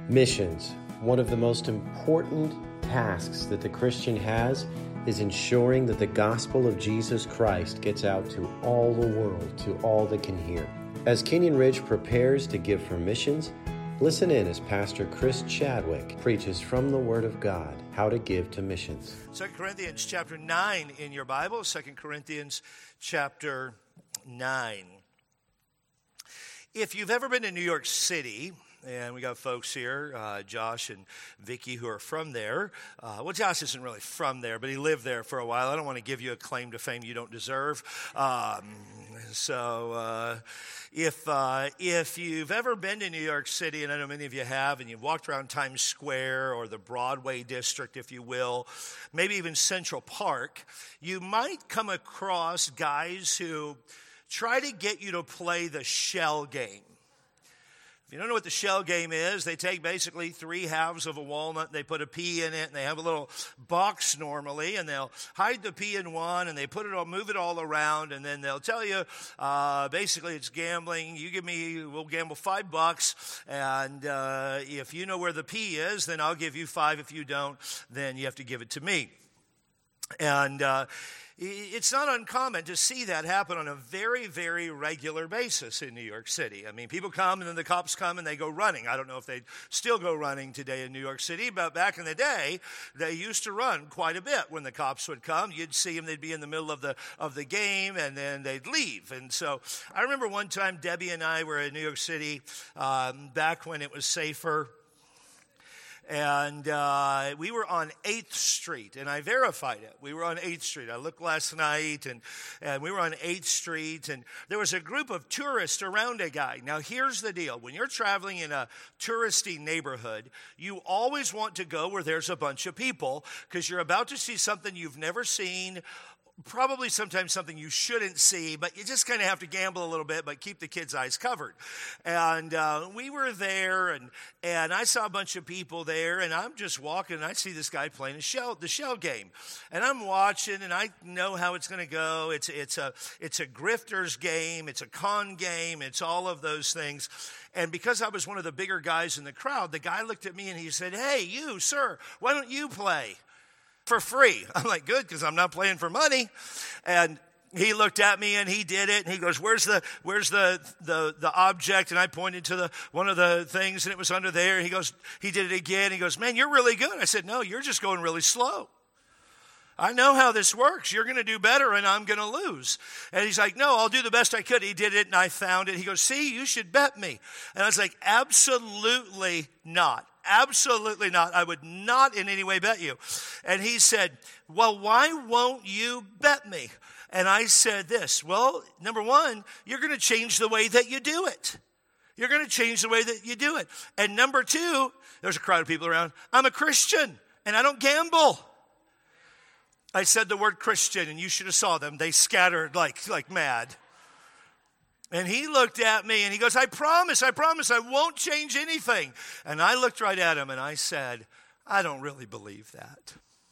Missions. One of the most important tasks that the Christian has is ensuring that the gospel of Jesus Christ gets out to all the world, to all that can hear. As Canyon Ridge prepares to give for missions, listen in as Pastor Chris Chadwick preaches from the Word of God how to give to missions. 2 Corinthians chapter 9 in your Bible, 2 Corinthians chapter 9. If you've ever been to New York City, and we got folks here, Josh and Vicky, who are from there. Well, Josh isn't really from there, but he lived there for a while. I don't want to give you a claim to fame you don't deserve. If you've ever been to New York City, and I know many of you have, and you've walked around Times Square or the Broadway district, if you will, maybe even Central Park, you might come across guys who try to get you to play the shell game. If you don't know what the shell game is, they take basically 3 halves of a walnut, and they put a pea in it, and they have a little box normally, and they'll hide the pea in one, and they move it all around, and then they'll tell you, basically it's gambling. We'll gamble $5, and if you know where the pea is, then I'll give you 5. If you don't, then you have to give it to me. And it's not uncommon to see that happen on a very, very regular basis in New York City. I mean, people come and then the cops come and they go running. I don't know if they still go running today in New York City, but back in the day, they used to run quite a bit when the cops would come. You'd see them, they'd be in the middle of the game, and then they'd leave. And so I remember one time Debbie and I were in New York City back when it was safer. And we were on 8th Street, and I verified it. We were on 8th Street. I looked last night, and we were on 8th Street, and there was a group of tourists around a guy. Now, here's the deal. When you're traveling in a touristy neighborhood, you always want to go where there's a bunch of people because you're about to see something you've never seen, probably sometimes something you shouldn't see, but you just kind of have to gamble a little bit, but keep the kids' eyes covered. And we were there, and I saw a bunch of people there, and I'm just walking, and I see this guy playing the shell game. And I'm watching, and I know how it's going to go. It's a grifter's game. It's a con game. It's all of those things. And because I was one of the bigger guys in the crowd, the guy looked at me, and he said, "Hey, you, sir, why don't you play for free?" I'm like, "Good, because I'm not playing for money." And he looked at me and he did it, and he goes, where's the object? And I pointed to one of the things, and it was under there. He did it again. He goes, "Man, you're really good." I said, "No, you're just going really slow. I know how this works. You're going to do better, and I'm going to lose." And he's like, "No, I'll do the best I could." He did it, and I found it. He goes, "See, you should bet me." And I was like, "Absolutely not. Absolutely not. I would not in any way bet you." And he said, "Well, why won't you bet me?" And I said this, "Well, number one, you're going to change the way that you do it. You're going to change the way that you do it. And number two," there's a crowd of people around, "I'm a Christian, and I don't gamble." I said the word Christian, and you should have saw them. They scattered like mad. And he looked at me, and he goes, I promise, I won't change anything." And I looked right at him, and I said, "I don't really believe that.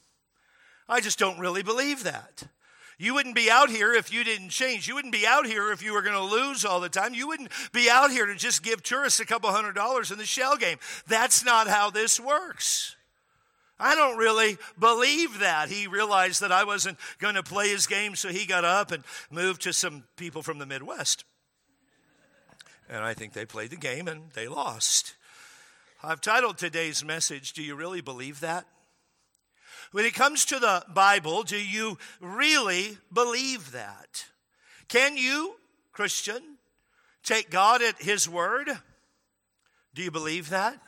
I just don't really believe that. You wouldn't be out here if you didn't change. You wouldn't be out here if you were going to lose all the time. You wouldn't be out here to just give tourists a couple $100 in the shell game. That's not how this works. I don't really believe that." He realized that I wasn't going to play his game, so he got up and moved to some people from the Midwest. And I think they played the game and they lost. I've titled today's message, "Do You Really Believe That?" When it comes to the Bible, do you really believe that? Can you, Christian, take God at His word? Do you believe that?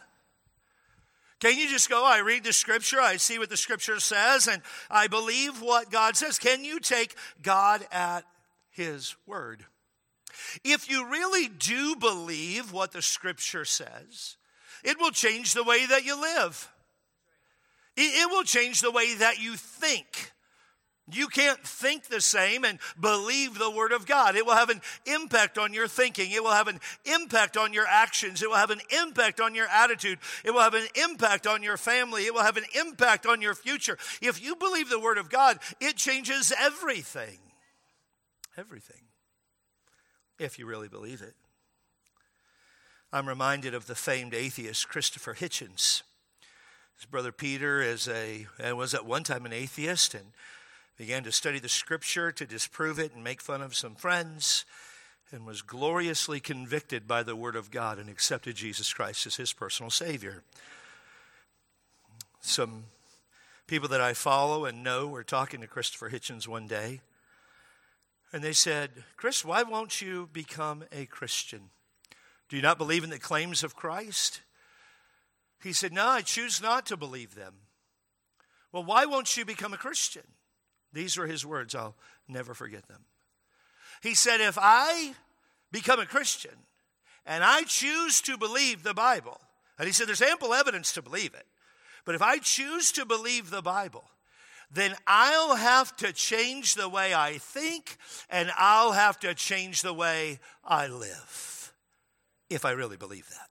Can you just go, I read the Scripture, I see what the Scripture says, and I believe what God says? Can you take God at His word? If you really do believe what the Scripture says, it will change the way that you live. It will change the way that you think. You can't think the same and believe the Word of God. It will have an impact on your thinking. It will have an impact on your actions. It will have an impact on your attitude. It will have an impact on your family. It will have an impact on your future. If you believe the Word of God, it changes everything. Everything. If you really believe it. I'm reminded of the famed atheist Christopher Hitchens. His brother Peter was at one time an atheist and began to study the scripture to disprove it and make fun of some friends, and was gloriously convicted by the word of God and accepted Jesus Christ as his personal Savior. Some people that I follow and know were talking to Christopher Hitchens one day, and they said, "Chris, why won't you become a Christian? Do you not believe in the claims of Christ?" He said, "No, I choose not to believe them." "Well, why won't you become a Christian?" These were his words. I'll never forget them. He said, "If I become a Christian and I choose to believe the Bible," and he said there's ample evidence to believe it, "but if I choose to believe the Bible, then I'll have to change the way I think and I'll have to change the way I live if I really believe that."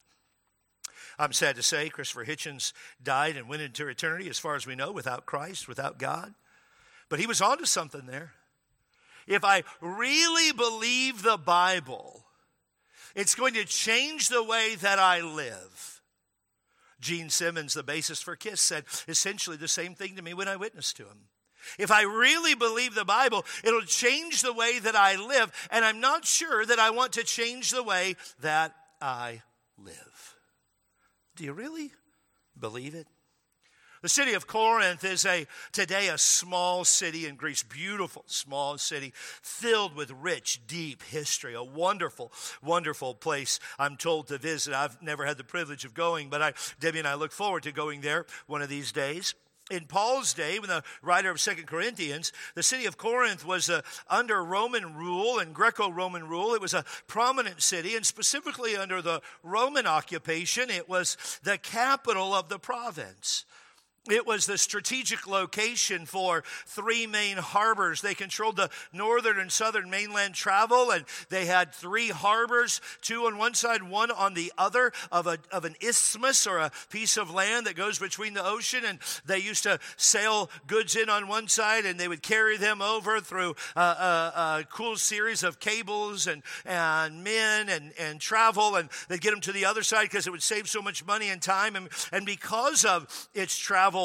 I'm sad to say Christopher Hitchens died and went into eternity, as far as we know, without Christ, without God. But he was onto something there. If I really believe the Bible, it's going to change the way that I live. Gene Simmons, the bassist for Kiss, said essentially the same thing to me when I witnessed to him. If I really believe the Bible, it'll change the way that I live, and I'm not sure that I want to change the way that I live. Do you really believe it? The city of Corinth is today a small city in Greece, beautiful small city filled with rich, deep history, a wonderful, wonderful place I'm told to visit. I've never had the privilege of going, but Debbie and I look forward to going there one of these days. In Paul's day, when the writer of 2 Corinthians, the city of Corinth was under Roman rule and Greco-Roman rule. It was a prominent city, and specifically under the Roman occupation, it was the capital of the province. It was the strategic location for three main harbors. They controlled the northern and southern mainland travel, and they had three harbors, two on one side, one on the other, of an isthmus or a piece of land that goes between the ocean. And they used to sail goods in on one side, and they would carry them over through a cool series of cables and men and travel, and they'd get them to the other side because it would save so much money and time. And because of its travel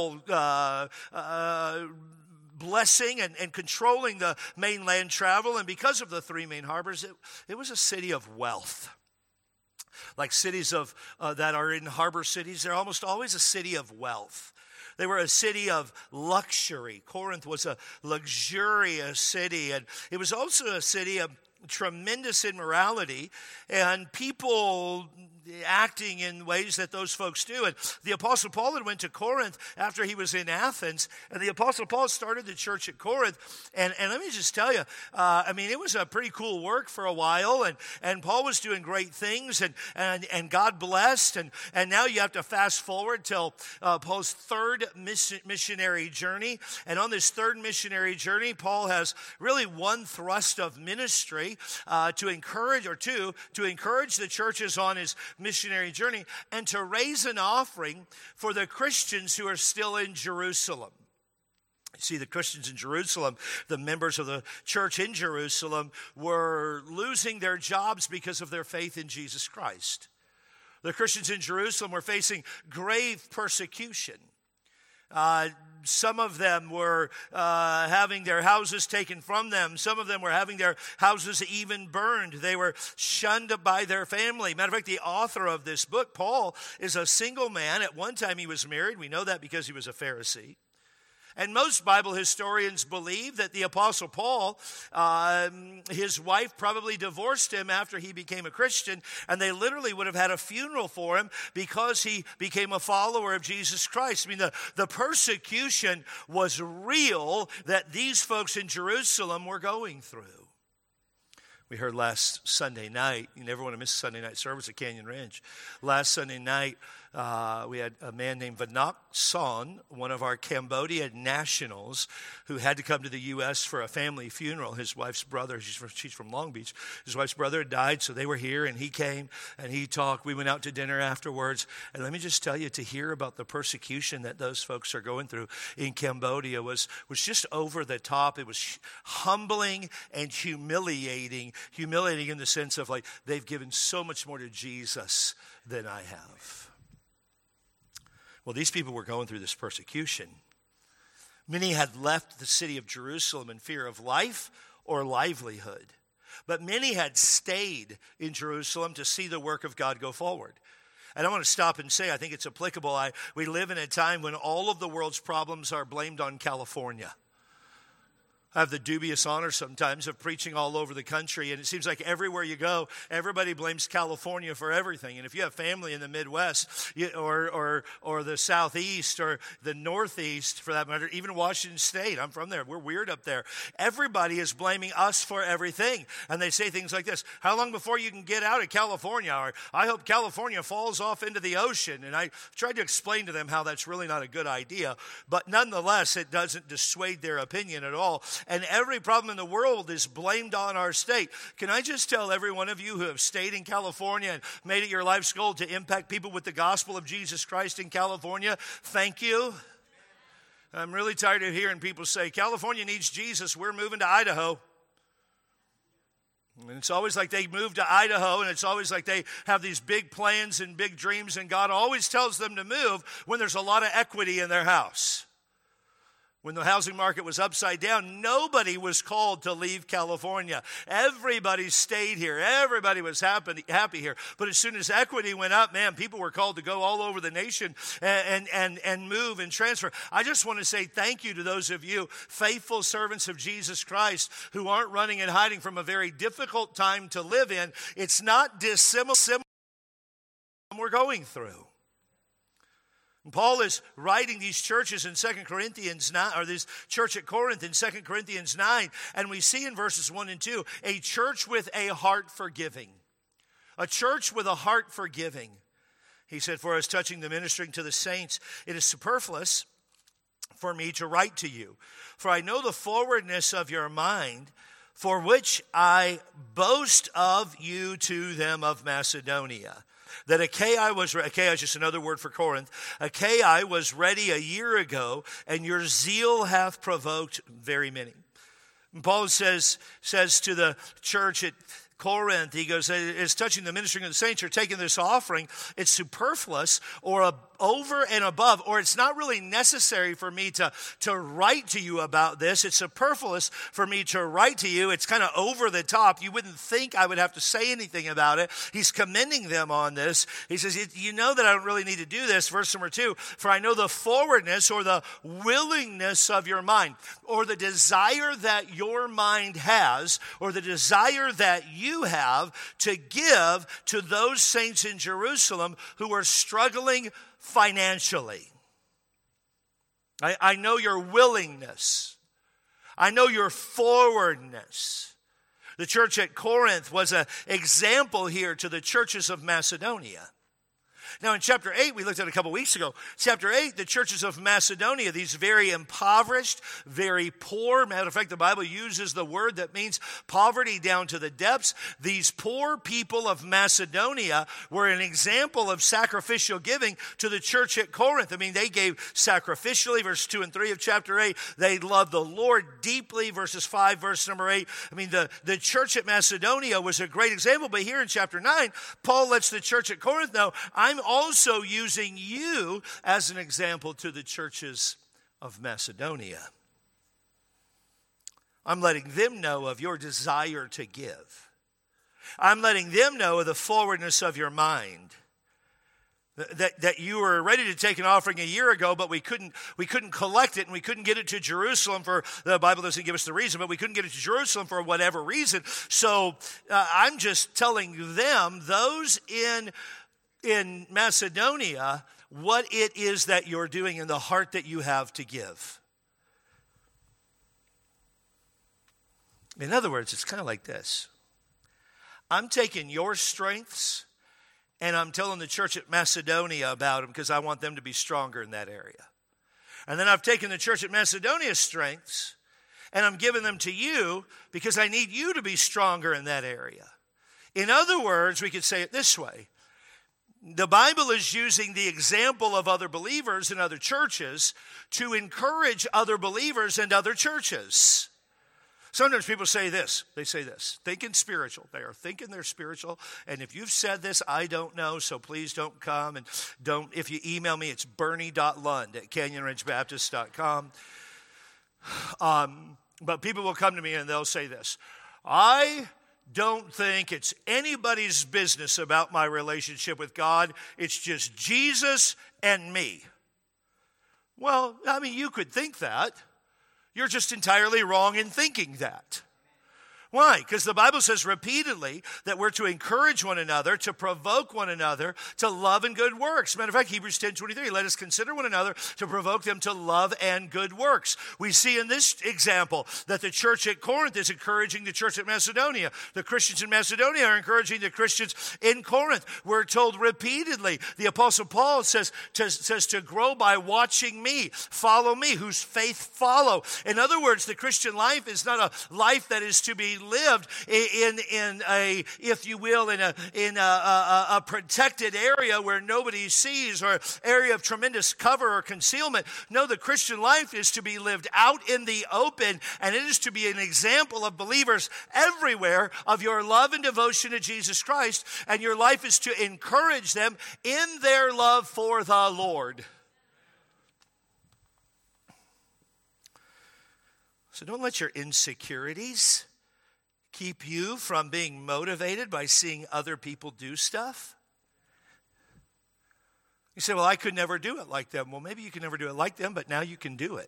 blessing and controlling the mainland travel, and because of the three main harbors, it was a city of wealth. Like cities that are in harbor cities, they're almost always a city of wealth. They were a city of luxury. Corinth was a luxurious city, and it was also a city of tremendous immorality and people acting in ways that those folks do. And the Apostle Paul had went to Corinth after he was in Athens, and the Apostle Paul started the church at Corinth. And let me just tell you, it was a pretty cool work for a while, and Paul was doing great things, and God blessed. And now you have to fast forward till Paul's third missionary journey. And on this third missionary journey, Paul has really one thrust of ministry to encourage the churches on his missionary journey, and to raise an offering for the Christians who are still in Jerusalem. See, the Christians in Jerusalem, the members of the church in Jerusalem, were losing their jobs because of their faith in Jesus Christ. The Christians in Jerusalem were facing grave persecution. Some of them were having their houses taken from them. Some of them were having their houses even burned. They were shunned by their family. Matter of fact, the author of this book, Paul, is a single man. At one time he was married. We know that because he was a Pharisee. And most Bible historians believe that the Apostle Paul, his wife probably divorced him after he became a Christian, and they literally would have had a funeral for him because he became a follower of Jesus Christ. I mean, the persecution was real that these folks in Jerusalem were going through. We heard last Sunday night, you never want to miss Sunday night service at Canyon Ranch. Last Sunday night, We had a man named Vanak Son, one of our Cambodia nationals, who had to come to the U.S. for a family funeral. His wife's brother, she's from Long Beach, his wife's brother had died, so they were here, and he came, and he talked. We went out to dinner afterwards, and let me just tell you, to hear about the persecution that those folks are going through in Cambodia was just over the top. It was humbling and humiliating in the sense of like, they've given so much more to Jesus than I have. Well, these people were going through this persecution. Many had left the city of Jerusalem in fear of life or livelihood. But many had stayed in Jerusalem to see the work of God go forward. And I want to stop and say, I think it's applicable. We live in a time when all of the world's problems are blamed on California. I have the dubious honor sometimes of preaching all over the country, and it seems like everywhere you go, everybody blames California for everything. And if you have family in the Midwest or the Southeast or the Northeast, for that matter, even Washington State, I'm from there, we're weird up there. Everybody is blaming us for everything. And they say things like this: how long before you can get out of California? Or I hope California falls off into the ocean. And I tried to explain to them how that's really not a good idea. But nonetheless, it doesn't dissuade their opinion at all. And every problem in the world is blamed on our state. Can I just tell every one of you who have stayed in California and made it your life's goal to impact people with the gospel of Jesus Christ in California, thank you. I'm really tired of hearing people say, California needs Jesus, we're moving to Idaho. And it's always like they move to Idaho, and it's always like they have these big plans and big dreams, and God always tells them to move when there's a lot of equity in their house. When the housing market was upside down, nobody was called to leave California. Everybody stayed here. Everybody was happy here. But as soon as equity went up, man, people were called to go all over the nation and move and transfer. I just want to say thank you to those of you, faithful servants of Jesus Christ, who aren't running and hiding from a very difficult time to live in. It's not dissimilar to what we're going through. And Paul is writing these churches in 2 Corinthians 9, or this church at Corinth in 2 Corinthians 9, and we see in verses 1 and 2, a church with a heart for giving. A church with a heart for giving. He said, for as touching the ministering to the saints, it is superfluous for me to write to you. For I know the forwardness of your mind, for which I boast of you to them of Macedonia. That Achaia is just another word for Corinth. Achaia was ready a year ago, and your zeal hath provoked very many. And Paul says to the church at Corinth, he goes, it's touching the ministering of the saints, you're taking this offering, it's superfluous or over and above, or it's not really necessary for me to write to you about this. It's superfluous for me to write to you. It's kind of over the top. You wouldn't think I would have to say anything about it. He's commending them on this. He says, you know that I don't really need to do this. Verse number 2, for I know the forwardness or the willingness of your mind, or the desire that your mind has, or the desire that you have to give to those saints in Jerusalem who are struggling financially. I know your willingness. I know your forwardness. The church at Corinth was an example here to the churches of Macedonia. Now in chapter 8, we looked at it a couple weeks ago. Chapter 8, the churches of Macedonia, these very impoverished, very poor. Matter of fact, the Bible uses the word that means poverty down to the depths. These poor people of Macedonia were an example of sacrificial giving to the church at Corinth. I mean, they gave sacrificially, verse 2 and 3 of chapter 8. They loved the Lord deeply, verses 5, verse number 8. I mean, the church at Macedonia was a great example. But here in chapter 9, Paul lets the church at Corinth know, I'm also using you as an example to the churches of Macedonia. I'm letting them know of your desire to give. I'm letting them know of the forwardness of your mind. That you were ready to take an offering a year ago, but we couldn't collect it, and we couldn't get it to Jerusalem for, the Bible doesn't give us the reason, but we couldn't get it to Jerusalem for whatever reason. So I'm just telling them, those in Macedonia, what it is that you're doing in the heart that you have to give. In other words, it's kind of like this. I'm taking your strengths and I'm telling the church at Macedonia about them because I want them to be stronger in that area. And then I've taken the church at Macedonia's strengths and I'm giving them to you because I need you to be stronger in that area. In other words, we could say it this way. The Bible is using the example of other believers in other churches to encourage other believers and other churches. Sometimes people say this. They say this. Thinking spiritual. They are thinking they're spiritual. And if you've said this, I don't know, so please don't come. And don't. If you email me, it's bernie.lund@canyonridgebaptist.com. But people will come to me and they'll say this. I don't think it's anybody's business about my relationship with God. It's just Jesus and me. Well, I mean, you could think that. You're just entirely wrong in thinking that. Why? Because the Bible says repeatedly that we're to encourage one another, to provoke one another to love and good works. Matter of fact, Hebrews 10:23, let us consider one another to provoke them to love and good works. We see in this example that the church at Corinth is encouraging the church at Macedonia. The Christians in Macedonia are encouraging the Christians in Corinth. We're told repeatedly, the Apostle Paul says to grow by watching me, follow me, whose faith follow. In other words, the Christian life is not a life that is to be lived in a, if you will, in a protected area where nobody sees, or area of tremendous cover or concealment. No, the Christian life is to be lived out in the open, and it is to be an example of believers everywhere of your love and devotion to Jesus Christ, and your life is to encourage them in their love for the Lord. So don't let your insecurities keep you from being motivated by seeing other people do stuff. You say, well, I could never do it like them. Well, maybe you can never do it like them, but now you can do it.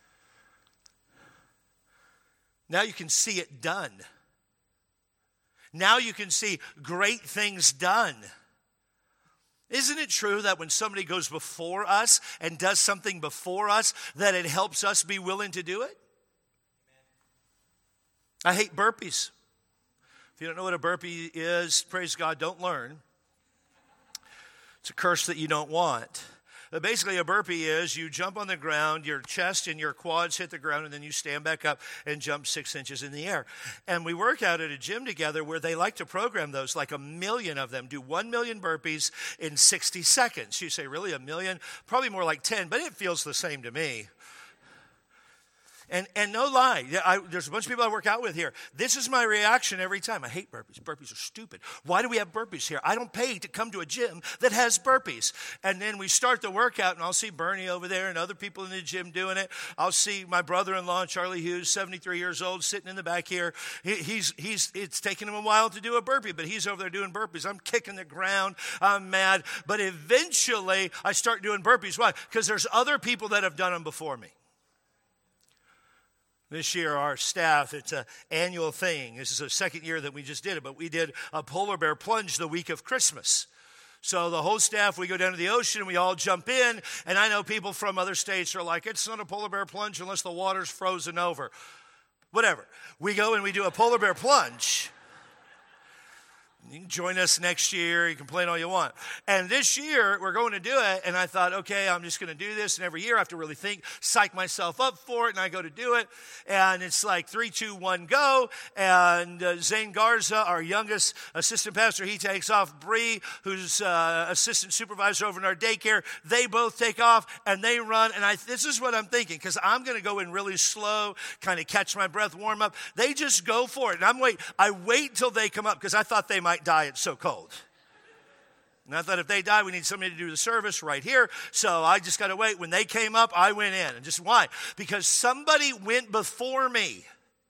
Now you can see it done. Now you can see great things done. Isn't it true that when somebody goes before us and does something before us, that it helps us be willing to do it? I hate burpees. If you don't know what a burpee is, praise God, don't learn. It's a curse that you don't want. But basically, a burpee is you jump on the ground, your chest and your quads hit the ground, and then you stand back up and jump 6 inches in the air. And we work out at a gym together where they like to program those, like 1 million of them. Do 1 million burpees in 60 seconds. You say, really, 1 million? Probably more like 10, but it feels the same to me. And no lie, there's a bunch of people I work out with here. This is my reaction every time. I hate burpees. Burpees are stupid. Why do we have burpees here? I don't pay to come to a gym that has burpees. And then we start the workout, and I'll see Bernie over there and other people in the gym doing it. I'll see my brother-in-law, Charlie Hughes, 73 years old, sitting in the back here. It's taken him a while to do a burpee, but he's over there doing burpees. I'm kicking the ground. I'm mad. But eventually, I start doing burpees. Why? Because there's other people that have done them before me. This year, our staff, it's an annual thing. This is the second year that we just did it, but we did a polar bear plunge the week of Christmas. So the whole staff, we go down to the ocean, and we all jump in, and I know people from other states are like, it's not a polar bear plunge unless the water's frozen over. Whatever. We go and we do a polar bear plunge. You can join us next year. You can complain all you want. And this year, we're going to do it. And I thought, okay, I'm just going to do this. And every year, I have to really think, psych myself up for it. And I go to do it. And it's like 3, 2, 1, go. And Zane Garza, our youngest assistant pastor, he takes off. Bree, who's assistant supervisor over in our daycare, they both take off and they run. And this is what I'm thinking, because I'm going to go in really slow, kind of catch my breath, warm up. They just go for it. And I wait till they come up, because I thought they might die. It's so cold. And I thought, if they die, we need somebody to do the service right here. So I just got to wait. When they came up, I went in. And just why? Because somebody went before me.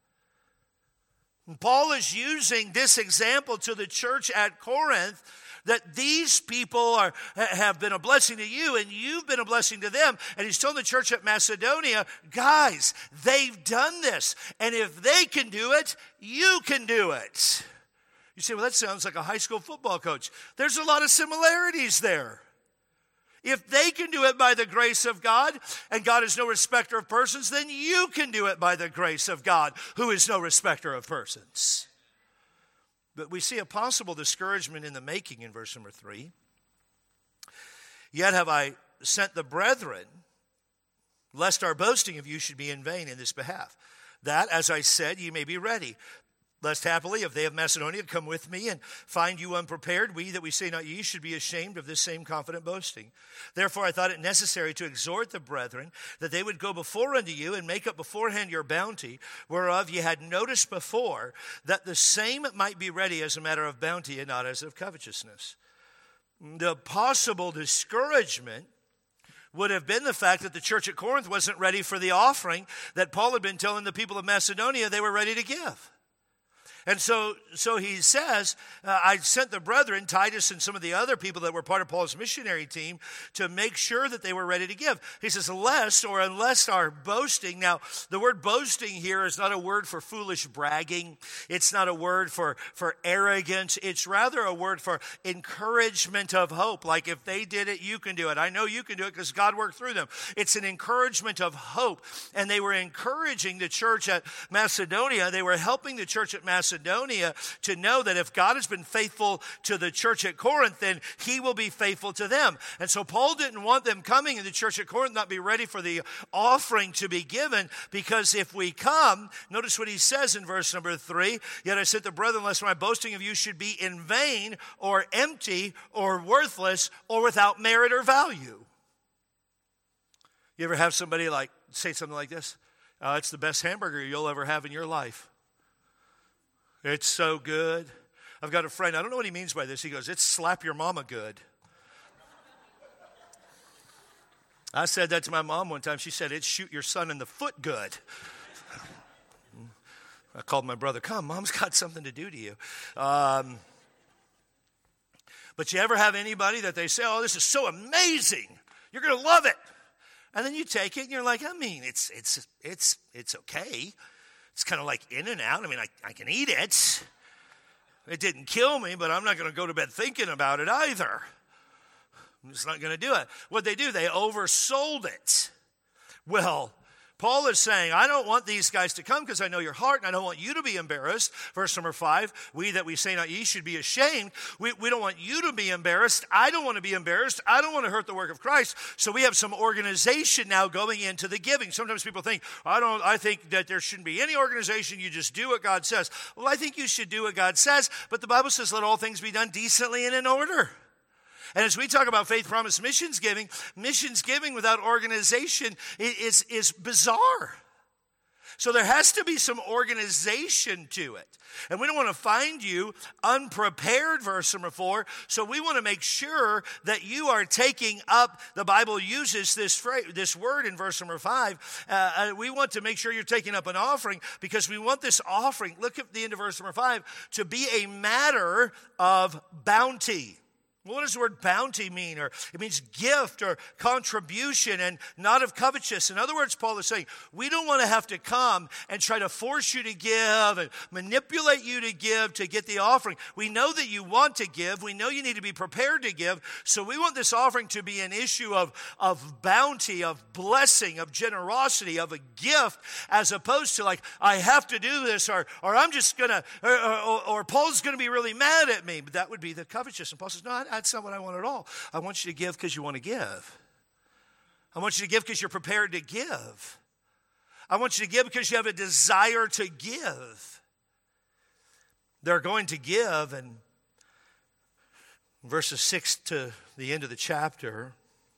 And Paul is using this example to the church at Corinth, that these people have been a blessing to you, and you've been a blessing to them. And he's telling the church at Macedonia, guys, they've done this. And if they can do it, you can do it. You say, well, that sounds like a high school football coach. There's a lot of similarities there. If they can do it by the grace of God, and God is no respecter of persons, then you can do it by the grace of God, who is no respecter of persons. But we see a possible discouragement in the making in verse number 3. Yet have I sent the brethren, lest our boasting of you should be in vain in this behalf, that, as I said, ye may be ready. Lest happily, if they of Macedonia come with me and find you unprepared, we that we say not ye should be ashamed of this same confident boasting. Therefore I thought it necessary to exhort the brethren that they would go before unto you and make up beforehand your bounty, whereof ye had noticed before, that the same might be ready as a matter of bounty and not as of covetousness. The possible discouragement would have been the fact that the church at Corinth wasn't ready for the offering that Paul had been telling the people of Macedonia they were ready to give. And so he says, I sent the brethren, Titus and some of the other people that were part of Paul's missionary team, to make sure that they were ready to give. He says, lest or unless our boasting. Now, the word boasting here is not a word for foolish bragging. It's not a word for arrogance. It's rather a word for encouragement of hope. Like if they did it, you can do it. I know you can do it because God worked through them. It's an encouragement of hope. And they were encouraging the church at Macedonia. They were helping the church at Macedonia to know that if God has been faithful to the church at Corinth, then he will be faithful to them. And so Paul didn't want them coming in the church at Corinth not be ready for the offering to be given, because if we come, notice what he says in verse number 3, yet I sent the brethren, lest my boasting of you should be in vain or empty or worthless or without merit or value. You ever have somebody like say something like this? It's the best hamburger you'll ever have in your life. It's so good. I've got a friend, I don't know what he means by this. He goes, it's slap your mama good. I said that to my mom one time. She said, it's shoot your son in the foot good. I called my brother, come, mom's got something to do to you. But you ever have anybody that they say, oh, this is so amazing. You're going to love it. And then you take it and you're like, I mean, it's okay. It's kind of like In-N-Out. I mean, I can eat it. It didn't kill me, but I'm not going to go to bed thinking about it either. I'm just not going to do it. What they do, they oversold it. Well, Paul is saying, I don't want these guys to come because I know your heart, and I don't want you to be embarrassed. Verse number 5, we that we say not ye should be ashamed. We don't want you to be embarrassed. I don't want to be embarrassed. I don't want to hurt the work of Christ. So we have some organization now going into the giving. Sometimes people think, I think that there shouldn't be any organization. You just do what God says. Well, I think you should do what God says, but the Bible says let all things be done decently and in order. And as we talk about faith promise missions giving without organization is bizarre. So there has to be some organization to it. And we don't want to find you unprepared, verse number 4. So we want to make sure that you are taking up, the Bible uses this word in verse number 5. We want to make sure you're taking up an offering, because we want this offering, look at the end of verse number 5, to be a matter of bounty. What does the word bounty mean? Or it means gift or contribution and not of covetousness. In other words, Paul is saying, we don't want to have to come and try to force you to give and manipulate you to give to get the offering. We know that you want to give. We know you need to be prepared to give. So we want this offering to be an issue of bounty, of blessing, of generosity, of a gift, as opposed to like, I have to do this, or I'm just going to, or Paul's going to be really mad at me. But that would be the covetousness. And Paul says, no, that's not what I want at all. I want you to give because you want to give. I want you to give because you're prepared to give. I want you to give because you have a desire to give. They're going to give, and verses 6 to the end of the chapter,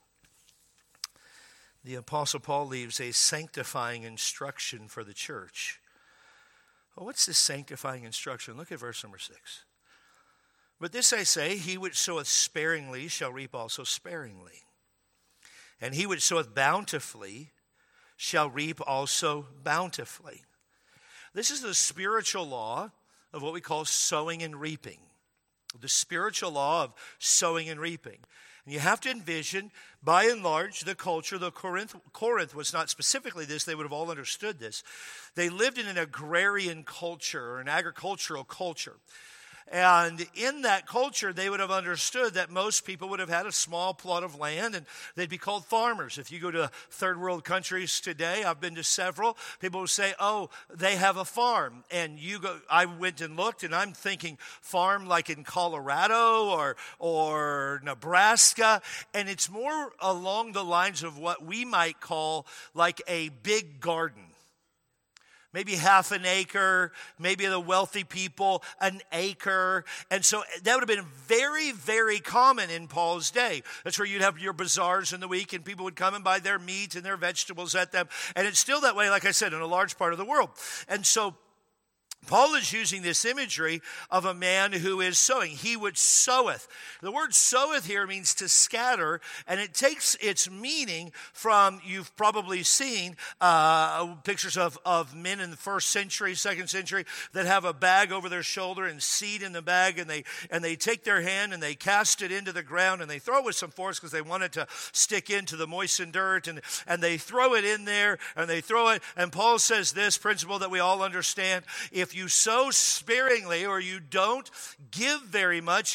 the Apostle Paul leaves a sanctifying instruction for the church. Well, what's this sanctifying instruction? Look at verse number 6. But this I say, he which soweth sparingly shall reap also sparingly. And he which soweth bountifully shall reap also bountifully. This is the spiritual law of what we call sowing and reaping. The spiritual law of sowing and reaping. And you have to envision, by and large, the culture, Corinth was not specifically this, they would have all understood this. They lived in an agrarian culture or an agricultural culture. And in that culture, they would have understood that most people would have had a small plot of land and they'd be called farmers. If you go to third world countries today, I've been to several, people will say, oh, they have a farm. And I went and looked and I'm thinking farm like in Colorado or Nebraska. And it's more along the lines of what we might call like a big garden. Maybe half an acre, maybe the wealthy people, an acre. And so that would have been very, very common in Paul's day. That's where you'd have your bazaars in the week and people would come and buy their meat and their vegetables at them. And it's still that way, like I said, in a large part of the world. And so Paul is using this imagery of a man who is sowing. He which soweth. The word soweth here means to scatter, and it takes its meaning from, you've probably seen pictures of men in the first century, second century, that have a bag over their shoulder and seed in the bag, and they take their hand and they cast it into the ground, and they throw it with some force because they want it to stick into the moistened dirt, and they throw it in there, and they throw it, and Paul says this principle that we all understand: if you sow sparingly or you don't give very much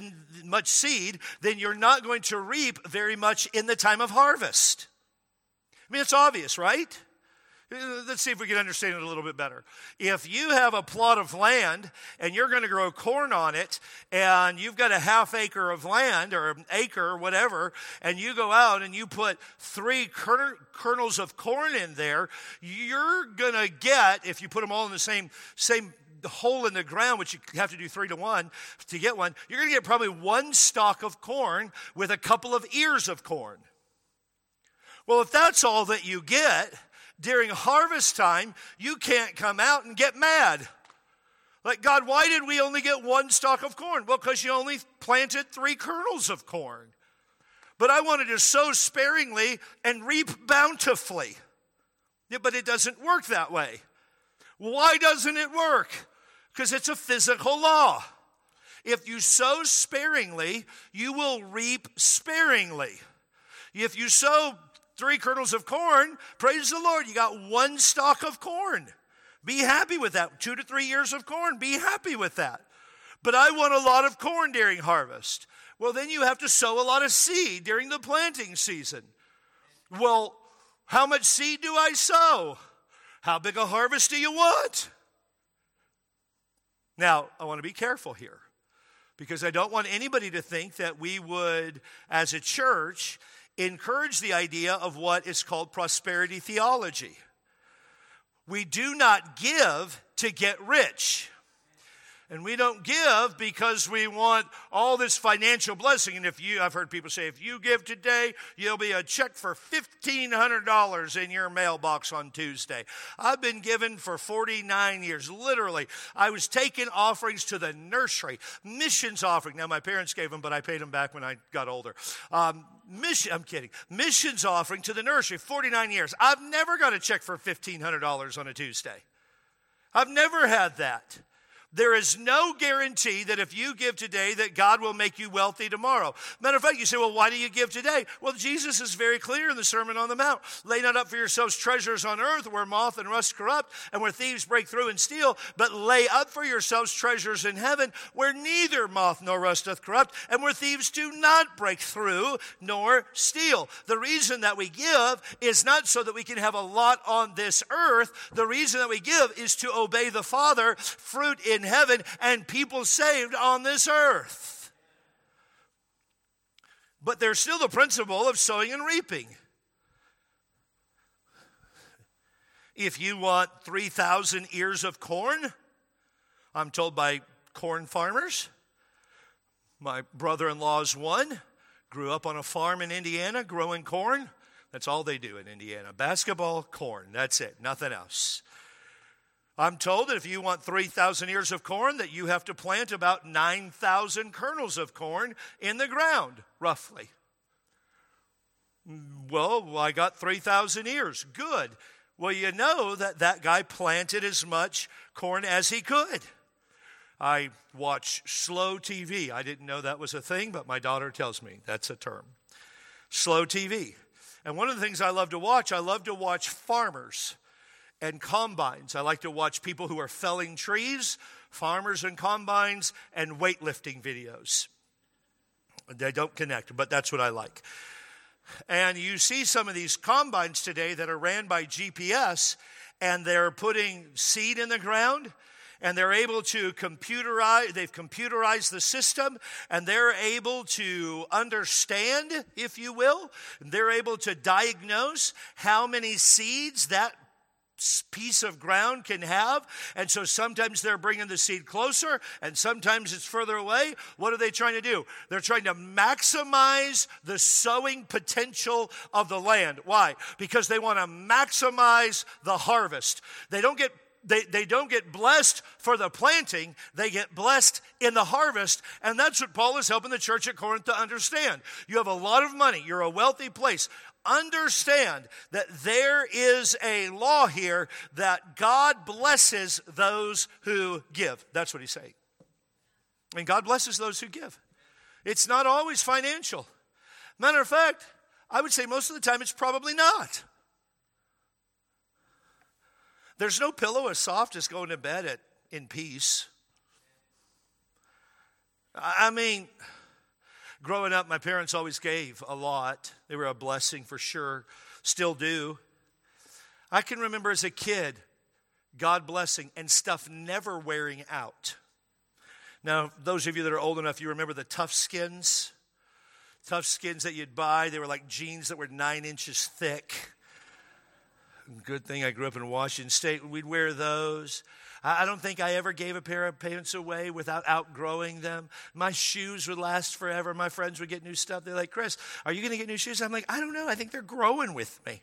seed, then you're not going to reap very much in the time of harvest. I mean, it's obvious, right? Let's see if we can understand it a little bit better. If you have a plot of land and you're going to grow corn on it, and you've got a half acre of land or an acre or whatever, and you go out and you put 3 kernels of corn in there, you're going to get, if you put them all in the same hole in the ground, which you have to do 3 to 1 to get one, you're going to get probably 1 stalk of corn with a couple of ears of corn. Well, if that's all that you get, during harvest time, you can't come out and get mad. Like, God, why did we only get 1 stalk of corn? Well, because you only planted 3 kernels of corn. But I wanted to sow sparingly and reap bountifully. Yeah, but it doesn't work that way. Why doesn't it work? Because it's a physical law. If you sow sparingly, you will reap sparingly. If you sow 3 kernels of corn, praise the Lord, you got 1 stalk of corn. Be happy with that. 2 to 3 years of corn, be happy with that. But I want a lot of corn during harvest. Well, then you have to sow a lot of seed during the planting season. Well, how much seed do I sow? How big a harvest do you want? Now, I want to be careful here, because I don't want anybody to think that we would, as a church, encourage the idea of what is called prosperity theology. We do not give to get rich. And we don't give because we want all this financial blessing. And I've heard people say, if you give today, you'll be a check for $1,500 in your mailbox on Tuesday. I've been giving for 49 years. Literally, I was taking offerings to the nursery, missions offering. Now, my parents gave them, but I paid them back when I got older. I'm kidding. Missions offering to the nursery, 49 years. I've never got a check for $1,500 on a Tuesday. I've never had that. There is no guarantee that if you give today that God will make you wealthy tomorrow. Matter of fact, you say, well, why do you give today? Well, Jesus is very clear in the Sermon on the Mount. Lay not up for yourselves treasures on earth where moth and rust corrupt and where thieves break through and steal, but lay up for yourselves treasures in heaven where neither moth nor rust doth corrupt and where thieves do not break through nor steal. The reason that we give is not so that we can have a lot on this earth. The reason that we give is to obey the Father, fruit in heaven, and people saved on this earth. But there's still the principle of sowing and reaping. If you want 3,000 ears of corn, I'm told by corn farmers, my brother-in-law's one, grew up on a farm in Indiana growing corn. That's all they do in Indiana. Basketball, corn. That's it. Nothing else. I'm told that if you want 3,000 ears of corn, that you have to plant about 9,000 kernels of corn in the ground, roughly. Well, I got 3,000 ears. Good. Well, you know that guy planted as much corn as he could. I watch slow TV. I didn't know that was a thing, but my daughter tells me that's a term. Slow TV. And one of the things I love to watch farmers and combines. I like to watch people who are felling trees, farmers and combines, and weightlifting videos. They don't connect, but that's what I like. And you see some of these combines today that are ran by GPS, and they're putting seed in the ground, and they're able to they've computerized the system, and they're able to understand, if you will, they're able to diagnose how many seeds that piece of ground can have. And so sometimes they're bringing the seed closer and sometimes it's further away. What are they trying to do? They're trying to maximize the sowing potential of the land. Why? Because they want to maximize the harvest. They don't get blessed for the planting, they get blessed in the harvest, and that's what Paul is helping the church at Corinth to understand. You have a lot of money, you're a wealthy place. Understand that there is a law here that God blesses those who give. That's what he's saying. And God blesses those who give. It's not always financial. Matter of fact, I would say most of the time it's probably not. There's no pillow as soft as going to bed in peace. I mean, growing up, my parents always gave a lot. They were a blessing for sure, still do. I can remember as a kid, God blessing and stuff never wearing out. Now, those of you that are old enough, you remember the Tough Skins? Tough Skins that you'd buy. They were like jeans that were 9 inches thick. Good thing I grew up in Washington State. We'd wear those. I don't think I ever gave a pair of pants away without outgrowing them. My shoes would last forever. My friends would get new stuff. They're like, Chris, are you going to get new shoes? I'm like, I don't know. I think they're growing with me.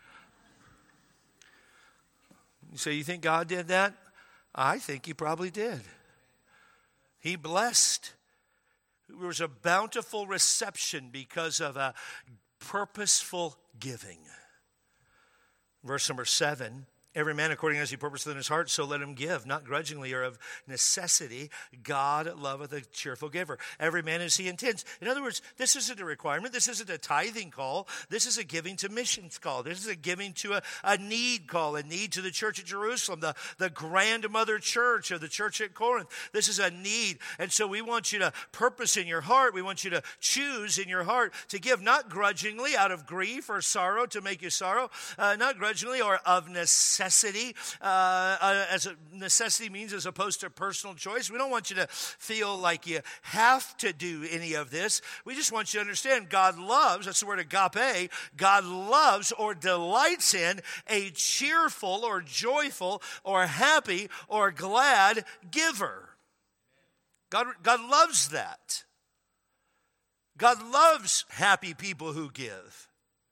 You say, you think God did that? I think he probably did. He blessed. There was a bountiful reception because of a purposeful giving. Verse number 7, every man according as he purposeth in his heart, so let him give, not grudgingly or of necessity. God loveth a cheerful giver. Every man as he intends. In other words, this isn't a requirement. This isn't a tithing call. This is a giving to missions call. This is a giving to a need call, a need to the church at Jerusalem, the grandmother church of the church at Corinth. This is a need. And so we want you to purpose in your heart. We want you to choose in your heart to give, not grudgingly out of grief or sorrow to make you sorrow, not grudgingly or of necessity. As a necessity means as opposed to personal choice. We don't want you to feel like you have to do any of this. We just want you to understand God loves, that's the word agape, God loves or delights in a cheerful or joyful or happy or glad giver. God loves that. God loves happy people who give.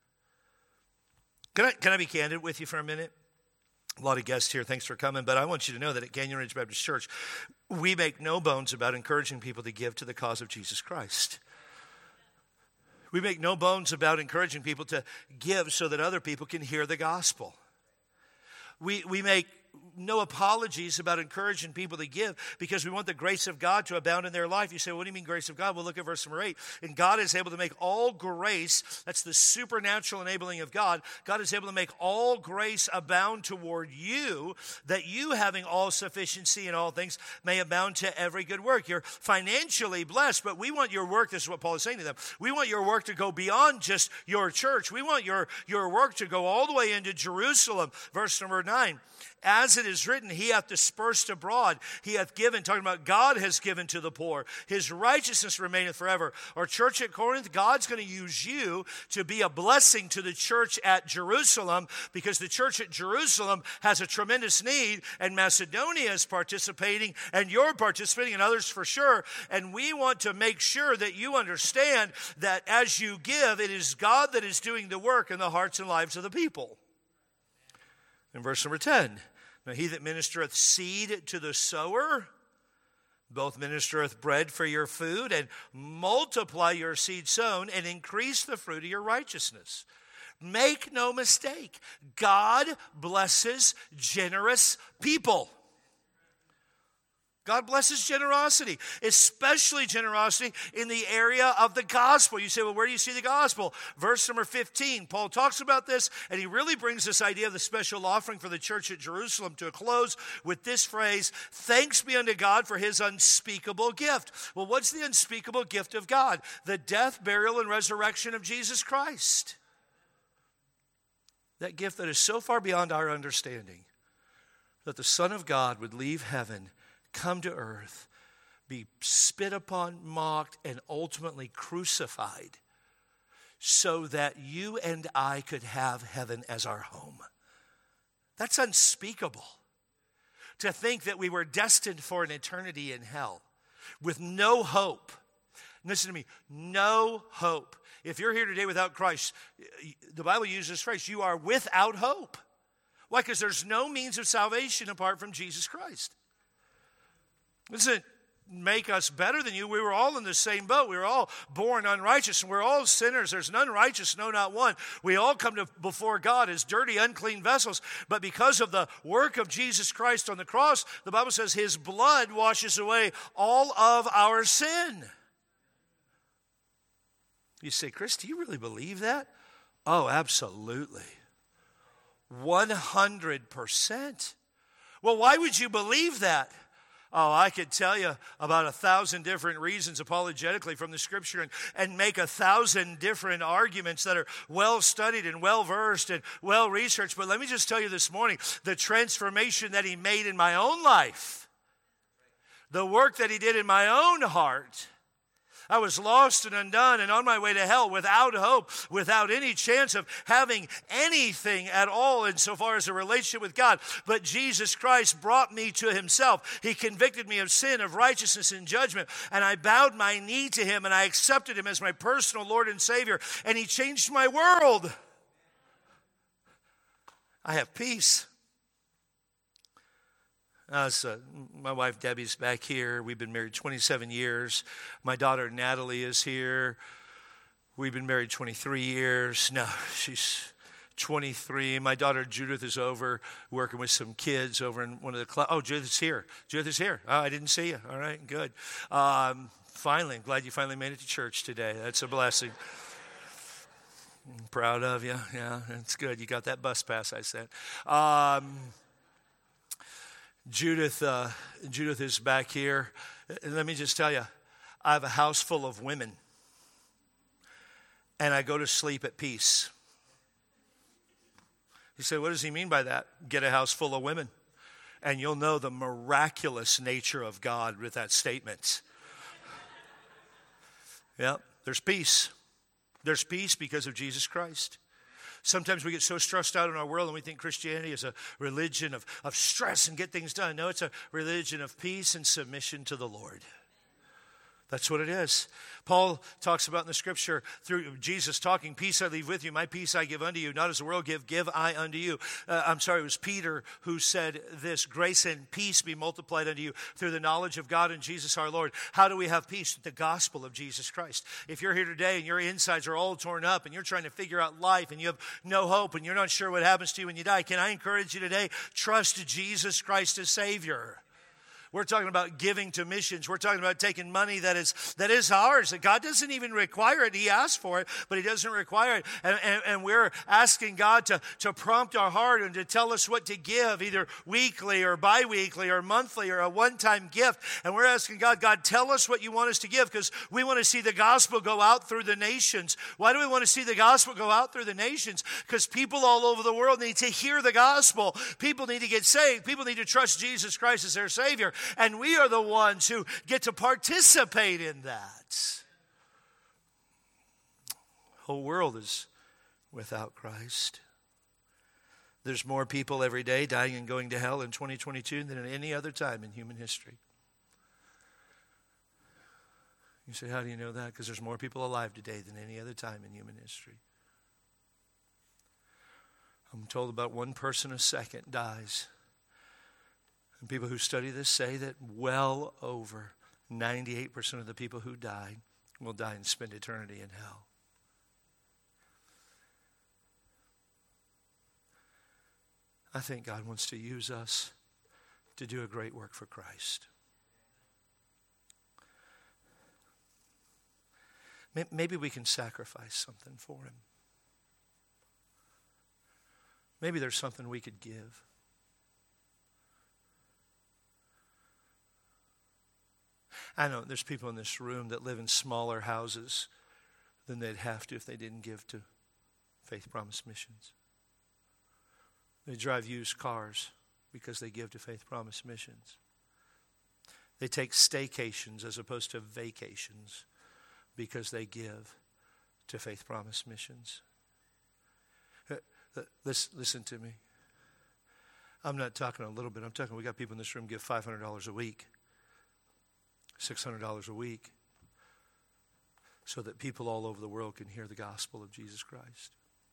Can I be candid with you for a minute? A lot of guests here, thanks for coming, but I want you to know that at Canyon Ridge Baptist Church, we make no bones about encouraging people to give to the cause of Jesus Christ. We make no bones about encouraging people to give so that other people can hear the gospel. We make no apologies about encouraging people to give because we want the grace of God to abound in their life. You say, what do you mean grace of God? Well, look at verse number 8. And God is able to make all grace, that's the supernatural enabling of God. God is able to make all grace abound toward you, that you having all sufficiency in all things may abound to every good work. You're financially blessed, but we want your work, this is what Paul is saying to them, we want your work to go beyond just your church. We want your work to go all the way into Jerusalem. Verse number 9. As it is written, he hath dispersed abroad. He hath given, talking about God has given to the poor. His righteousness remaineth forever. Our church at Corinth, God's going to use you to be a blessing to the church at Jerusalem because the church at Jerusalem has a tremendous need and Macedonia is participating and you're participating and others for sure. And we want to make sure that you understand that as you give, it is God that is doing the work in the hearts and lives of the people. In verse number 10, now he that ministereth seed to the sower, both ministereth bread for your food, and multiply your seed sown, and increase the fruit of your righteousness. Make no mistake, God blesses generous people. God blesses generosity, especially generosity in the area of the gospel. You say, well, where do you see the gospel? Verse number 15, Paul talks about this, and he really brings this idea of the special offering for the church at Jerusalem to a close with this phrase, thanks be unto God for his unspeakable gift. Well, what's the unspeakable gift of God? The death, burial, and resurrection of Jesus Christ. That gift that is so far beyond our understanding that the Son of God would leave heaven, come to earth, be spit upon, mocked, and ultimately crucified so that you and I could have heaven as our home. That's unspeakable. To think that we were destined for an eternity in hell with no hope. Listen to me, no hope. If you're here today without Christ, the Bible uses this phrase, you are without hope. Why? Because there's no means of salvation apart from Jesus Christ. Doesn't make us better than you. We were all in the same boat. We were all born unrighteous, and we're all sinners. There's none righteous, no, not one. We all come before God as dirty, unclean vessels. But because of the work of Jesus Christ on the cross, the Bible says his blood washes away all of our sin. You say, Chris, do you really believe that? Oh, absolutely. 100%. Well, why would you believe that? Oh, I could tell you about 1,000 different reasons apologetically from the Scripture and make 1,000 different arguments that are well studied and well versed and well researched. But let me just tell you this morning, the transformation that he made in my own life, the work that he did in my own heart. I was lost and undone and on my way to hell without hope, without any chance of having anything at all insofar as a relationship with God. But Jesus Christ brought me to himself. He convicted me of sin, of righteousness, and judgment. And I bowed my knee to him and I accepted him as my personal Lord and Savior. And he changed my world. I have peace. My wife Debbie's back here. We've been married 27 years. My daughter Natalie is here. We've been married 23 years. No, she's 23. My daughter Judith is over working with some kids over in one of the clubs. Oh, Judith's here. Judith is here. Oh, I didn't see you. All right, good. Finally, I'm glad you finally made it to church today. That's a blessing. I'm proud of you. Yeah, it's good. You got that bus pass I sent. Judith is back here. Let me just tell you, I have a house full of women, and I go to sleep at peace. You say, what does he mean by that? Get a house full of women, and you'll know the miraculous nature of God with that statement. Yeah, there's peace. There's peace because of Jesus Christ. Sometimes we get so stressed out in our world and we think Christianity is a religion of stress and get things done. No, it's a religion of peace and submission to the Lord. That's what it is. Paul talks about in the Scripture, through Jesus talking, peace I leave with you, my peace I give unto you, not as the world give I unto you. It was Peter who said this, grace and peace be multiplied unto you through the knowledge of God and Jesus our Lord. How do we have peace? The gospel of Jesus Christ. If you're here today and your insides are all torn up and you're trying to figure out life and you have no hope and you're not sure what happens to you when you die, can I encourage you today? Trust Jesus Christ as Savior. We're talking about giving to missions. We're talking about taking money that is ours. That God doesn't even require it. He asks for it, but he doesn't require it. And we're asking God to prompt our heart and to tell us what to give, either weekly or biweekly or monthly or a one-time gift. And we're asking God, tell us what you want us to give, because we want to see the gospel go out through the nations. Why do we want to see the gospel go out through the nations? Because people all over the world need to hear the gospel. People need to get saved. People need to trust Jesus Christ as their Savior. And we are the ones who get to participate in that. The whole world is without Christ. There's more people every day dying and going to hell in 2022 than at any other time in human history. You say, how do you know that? Because there's more people alive today than any other time in human history. I'm told about one person a second dies. And people who study this say that well over 98% of the people who die will die and spend eternity in hell. I think God wants to use us to do a great work for Christ. Maybe we can sacrifice something for him. Maybe there's something we could give. I know there's people in this room that live in smaller houses than they'd have to if they didn't give to Faith Promise Missions. They drive used cars because they give to Faith Promise Missions. They take staycations as opposed to vacations because they give to Faith Promise Missions. Listen to me. I'm not talking a little bit. I'm talking, we got people in this room give $500 a week, $600 a week, so that people all over the world can hear the gospel of Jesus Christ.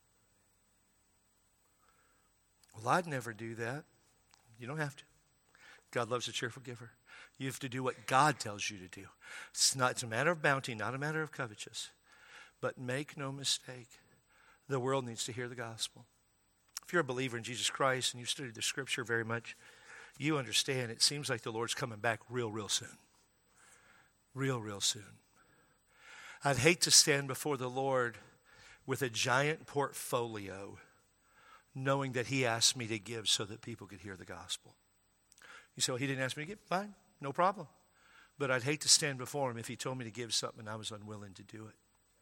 Well, I'd never do that. You don't have to. God loves a cheerful giver. You have to do what God tells you to do. It's a matter of bounty, not a matter of covetous. But make no mistake, the world needs to hear the gospel. If you're a believer in Jesus Christ and you've studied the Scripture very much, you understand it seems like the Lord's coming back real soon. Real soon. I'd hate to stand before the Lord with a giant portfolio knowing that he asked me to give so that people could hear the gospel. You say, well, he didn't ask me to give? Fine, no problem. But I'd hate to stand before him if he told me to give something and I was unwilling to do it.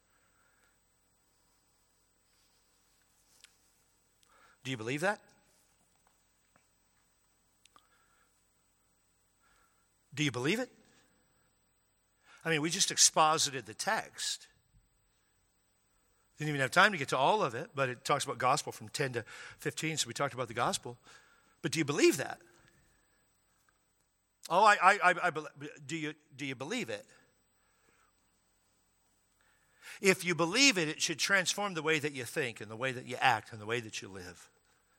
Do you believe that? Do you believe it? I mean, we just exposited the text. Didn't even have time to get to all of it, but it talks about gospel from 10 to 15, so we talked about the gospel. But do you believe that? Oh, I do you believe it? If you believe it, it should transform the way that you think and the way that you act and the way that you live.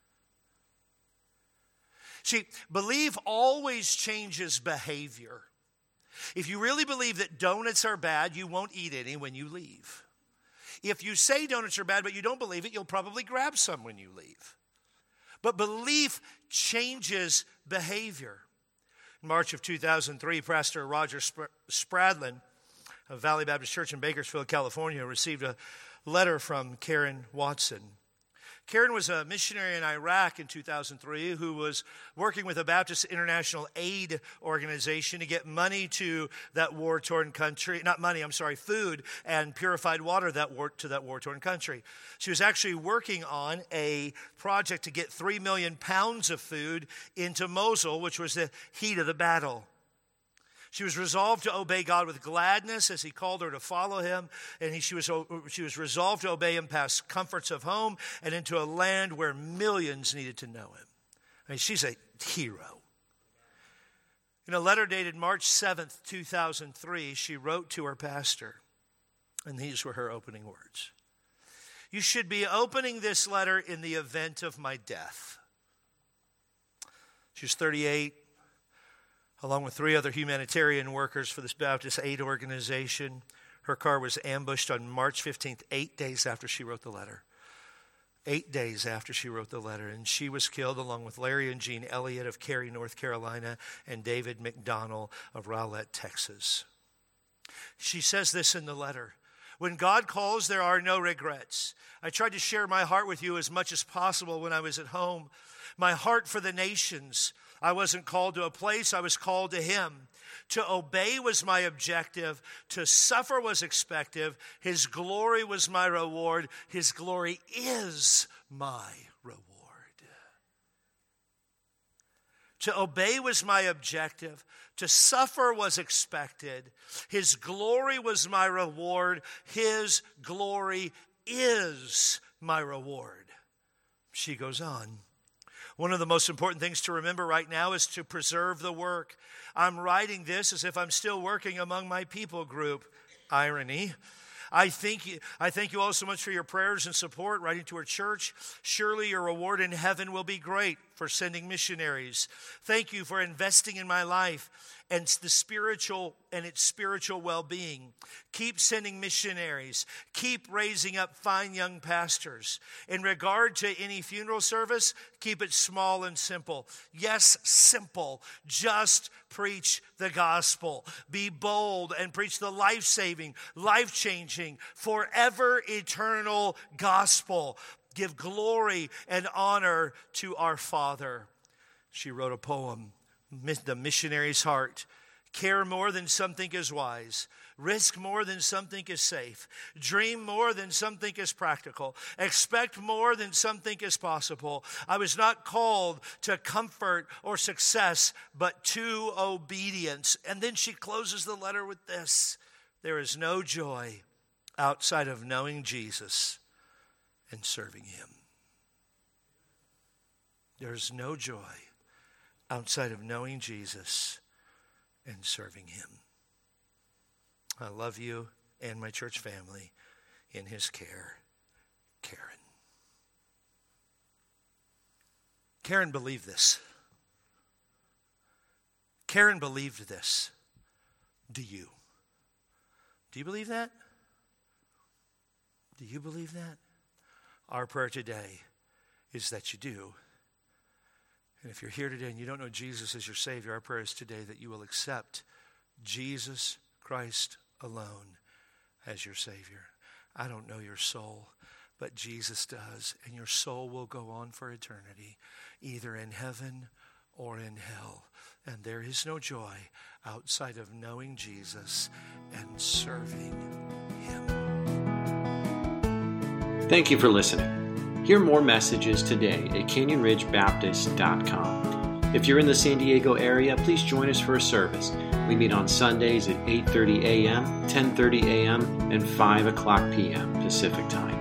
See, belief always changes behavior. If you really believe that donuts are bad, you won't eat any when you leave. If you say donuts are bad but you don't believe it, you'll probably grab some when you leave. But belief changes behavior. In March of 2003, Pastor Roger Spradlin of Valley Baptist Church in Bakersfield, California, received a letter from Karen Watson. Karen was a missionary in Iraq in 2003 who was working with a Baptist International Aid Organization to get money to that war-torn country. Food and purified water to that war-torn country. She was actually working on a project to get 3 million pounds of food into Mosul, which was the heat of the battle. She was resolved to obey God with gladness as he called her to follow him. And she was resolved to obey him past comforts of home and into a land where millions needed to know him. I mean, she's a hero. In a letter dated March 7th, 2003, she wrote to her pastor, and these were her opening words. You should be opening this letter in the event of my death. She was 38. Along with 3 other humanitarian workers for this Baptist aid organization. Her car was ambushed on March 15th, 8 days after she wrote the letter. 8 days after she wrote the letter. And she was killed along with Larry and Jean Elliott of Cary, North Carolina, and David McDonnell of Rowlett, Texas. She says this in the letter. When God calls, there are no regrets. I tried to share my heart with you as much as possible when I was at home. My heart for the nations. I wasn't called to a place, I was called to him. To obey was my objective. To suffer was expected. His glory was my reward. His glory is my reward. To obey was my objective. To suffer was expected. His glory was my reward. His glory is my reward. She goes on. One of the most important things to remember right now is to preserve the work. I'm writing this as if I'm still working among my people group. Irony. I thank you all so much for your prayers and support writing to our church. Surely your reward in heaven will be great for sending missionaries. Thank you for investing in my life and its spiritual well-being. Keep sending missionaries. Keep raising up fine young pastors. In regard to any funeral service, keep it small and simple. Yes, simple. Just preach the gospel. Be bold and preach the life-saving, life-changing, forever eternal gospel. Give glory and honor to our Father. She wrote a poem, The Missionary's Heart. Care more than some think is wise. Risk more than some think is safe. Dream more than some think is practical. Expect more than some think is possible. I was not called to comfort or success, but to obedience. And then she closes the letter with this: there is no joy outside of knowing Jesus and serving him. There's no joy outside of knowing Jesus and serving him. I love you and my church family in his care. Karen. Karen believed this. Karen believed this. Do you? Do you believe that? Do you believe that? Our prayer today is that you do. And if you're here today and you don't know Jesus as your Savior, our prayer is today that you will accept Jesus Christ alone as your Savior. I don't know your soul, but Jesus does. And your soul will go on for eternity, either in heaven or in hell. And there is no joy outside of knowing Jesus and serving him. Thank you for listening. Hear more messages today at CanyonRidgeBaptist.com. If you're in the San Diego area, please join us for a service. We meet on Sundays at 8:30 a.m., 10:30 a.m., and 5 o'clock p.m. Pacific Time.